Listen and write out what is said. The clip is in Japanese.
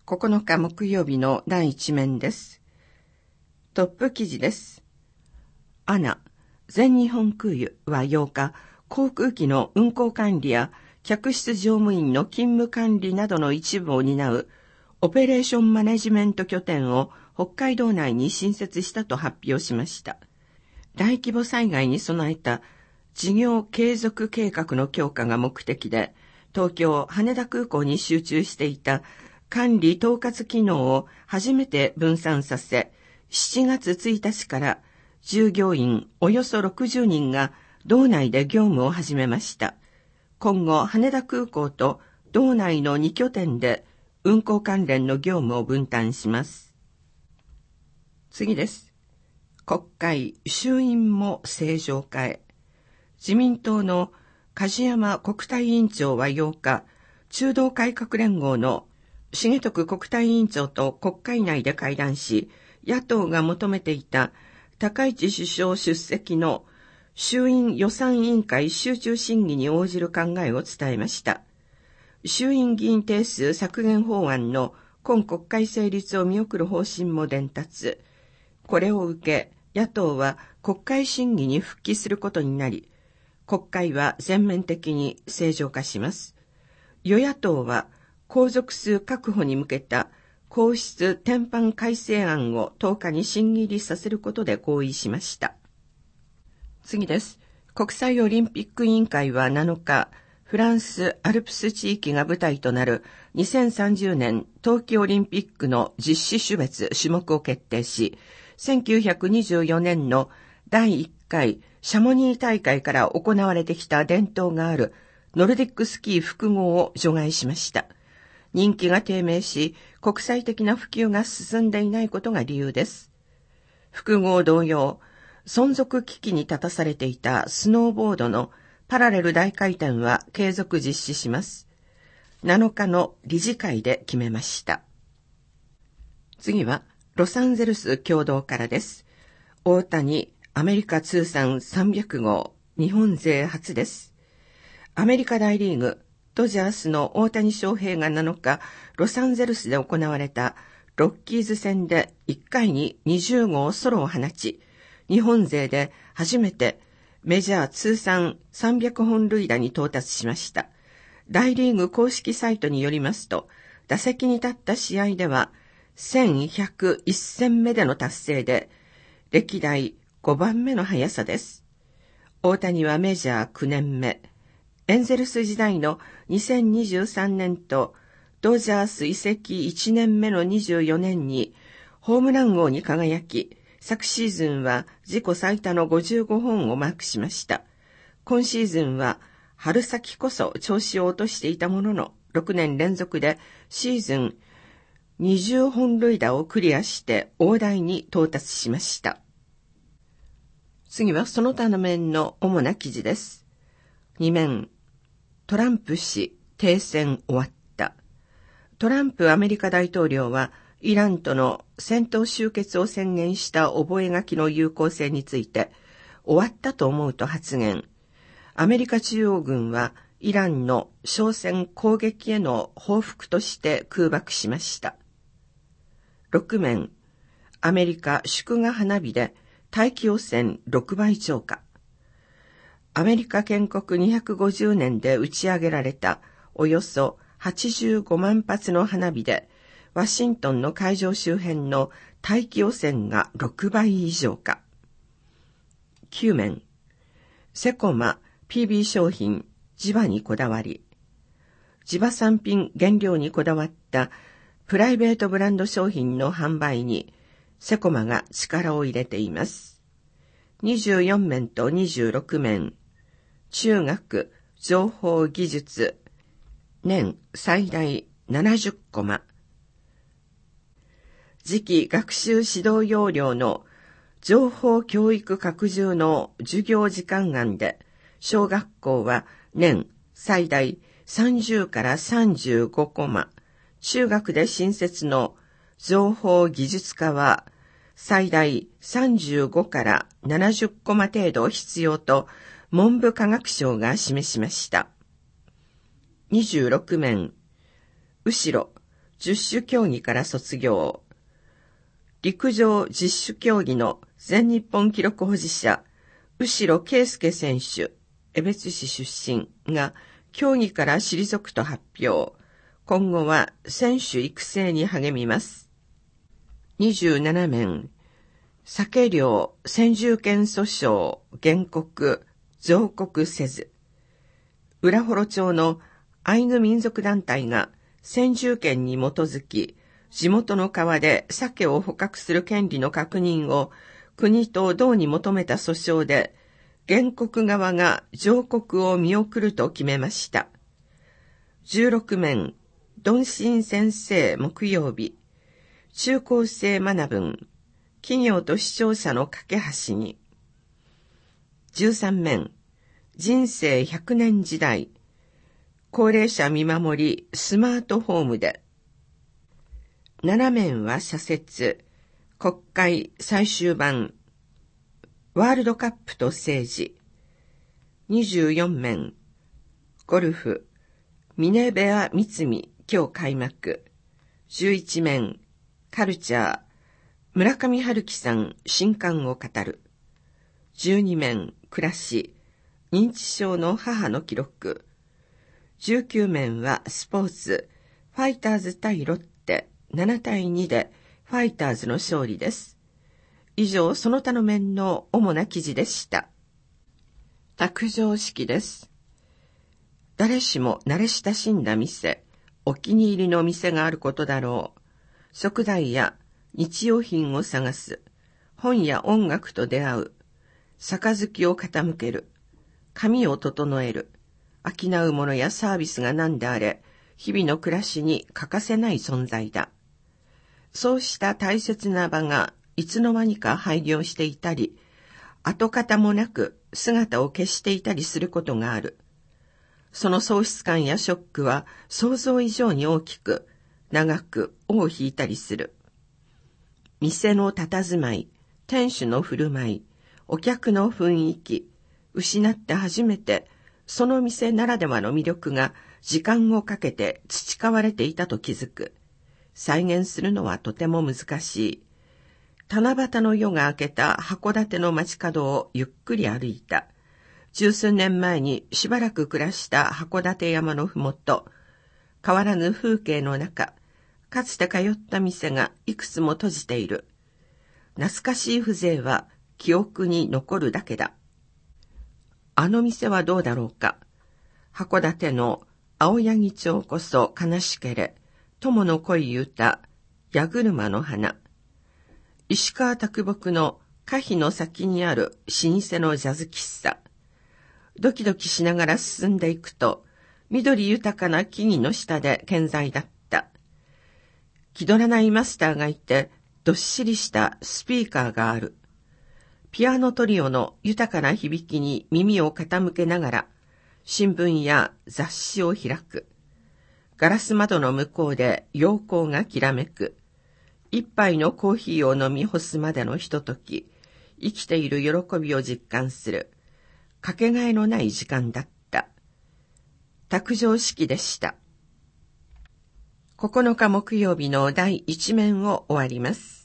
9日木曜日の第一面です。トップ記事です。ANA、全日本空輸は8日、航空機の運航管理や客室乗務員の勤務管理などの一部を担うオペレーションマネジメント拠点を北海道内に新設したと発表しました。大規模災害に備えた事業継続計画の強化が目的で、東京羽田空港に集中していた管理統括機能を初めて分散させ、7月1日から従業員およそ60人が道内で業務を始めました。今後、羽田空港と道内の2拠点で運航関連の業務を分担します。次です。国会、衆院も正常化へ。自民党の梶山国対委員長は8日、中道改革連合の重徳国対委員長と国会内で会談し、野党が求めていた高市首相出席の衆院予算委員会集中審議に応じる考えを伝えました。衆院議員定数削減法案の今国会成立を見送る方針も伝達。これを受け、野党は国会審議に復帰することになり、国会は全面的に正常化します。与野党は皇族数確保に向けた皇室典範改正案を10日に審議入りさせることで合意しました。次です。国際オリンピック委員会は7日、フランスアルプス地域が舞台となる2030年冬季オリンピックの実施種別種目を決定し、1924年の第1回シャモニー大会から行われてきた伝統があるノルディックスキー複合を除外しました。人気が低迷し、国際的な普及が進んでいないことが理由です。複合同様、存続危機に立たされていたスノーボードのパラレル大回転は継続実施します。7日の理事会で決めました。次は、ロサンゼルス共同からです。大谷、アメリカ通算300号、日本勢初です。アメリカ大リーグ、ドジャースの大谷翔平が7日、ロサンゼルスで行われたロッキーズ戦で1回に20号ソロを放ち、日本勢で初めてメジャー通算300本塁打に到達しました。大リーグ公式サイトによりますと、打席に立った試合では1101戦目での達成で、歴代5番目の速さです。大谷はメジャー9年目。エンゼルス時代の2023年とドジャース移籍1年目の24年にホームラン王に輝き、昨シーズンは自己最多の55本をマークしました。今シーズンは春先こそ調子を落としていたものの、6年連続でシーズン20本塁打をクリアして大台に到達しました。次はその他の面の主な記事です。2面、トランプ氏停戦終わった。トランプアメリカ大統領はイランとの戦闘終結を宣言した覚書の有効性について終わったと思うと発言。アメリカ中央軍はイランの商船攻撃への報復として空爆しました。6面、アメリカ祝賀花火で大気汚染6倍超過。アメリカ建国250年で打ち上げられたおよそ85万発の花火で、ワシントンの会場周辺の大気汚染が6倍以上か。9面、セコマ PB 商品地場にこだわり。地場産品原料にこだわったプライベートブランド商品の販売にセコマが力を入れています。24面と26面、中学情報技術年最大70コマ。次期学習指導要領の情報教育拡充の授業時間案で、小学校は年最大30から35コマ、中学で新設の情報技術科は最大35から70コマ程度必要と文部科学省が示しました。26面、後ろ、 十種競技から卒業。陸上十種競技の全日本記録保持者、後呂圭介選手、江別市出身が競技から退くと発表。今後は選手育成に励みます。27面、酒漁先住権訴訟原告上告せず。浦幌町のアイヌ民族団体が先住権に基づき、地元の川で鮭を捕獲する権利の確認を国と道に求めた訴訟で、原告側が上告を見送ると決めました。16面、鈍心先生木曜日、中高生学文、企業と視聴者の架け橋に。13面、人生100年時代、高齢者見守りスマートホームで。7面は社説、国会最終版、ワールドカップと政治。24面、ゴルフ、ミネベア三見今日開幕。11面、カルチャー、村上春樹さん新刊を語る。12面、暮らし、認知症の母の記録。19面はスポーツ、ファイターズ対ロッテ、7対2でファイターズの勝利です。以上、その他の面の主な記事でした。卓上式です。誰しも慣れ親しんだ店、お気に入りの店があることだろう。食材や日用品を探す。本や音楽と出会う。杯を傾ける。髪を整える。商うものやサービスが何であれ、日々の暮らしに欠かせない存在だ。そうした大切な場がいつの間にか廃業していたり、跡形もなく姿を消していたりすることがある。その喪失感やショックは想像以上に大きく、長く尾を引いたりする。店の佇まい、店主の振る舞い、お客の雰囲気、失って初めてその店ならではの魅力が時間をかけて培われていたと気づく。再現するのはとても難しい。七夕の夜が明けた函館の街角をゆっくり歩いた。十数年前にしばらく暮らした函館山のふもと、変わらぬ風景の中、かつて通った店がいくつも閉じている。懐かしい風情は記憶に残るだけだ。あの店はどうだろうか。函館の青柳町こそ悲しけれ、友の恋歌、矢車の花。石川啄木の歌碑の先にある老舗のジャズ喫茶。ドキドキしながら進んでいくと、緑豊かな木々の下で健在だった。気取らないマスターがいて、どっしりしたスピーカーがある。ピアノトリオの豊かな響きに耳を傾けながら、新聞や雑誌を開く。ガラス窓の向こうで陽光がきらめく。一杯のコーヒーを飲み干すまでのひととき、生きている喜びを実感する。かけがえのない時間だった。卓上式でした。9日木曜日の第1面を終わります。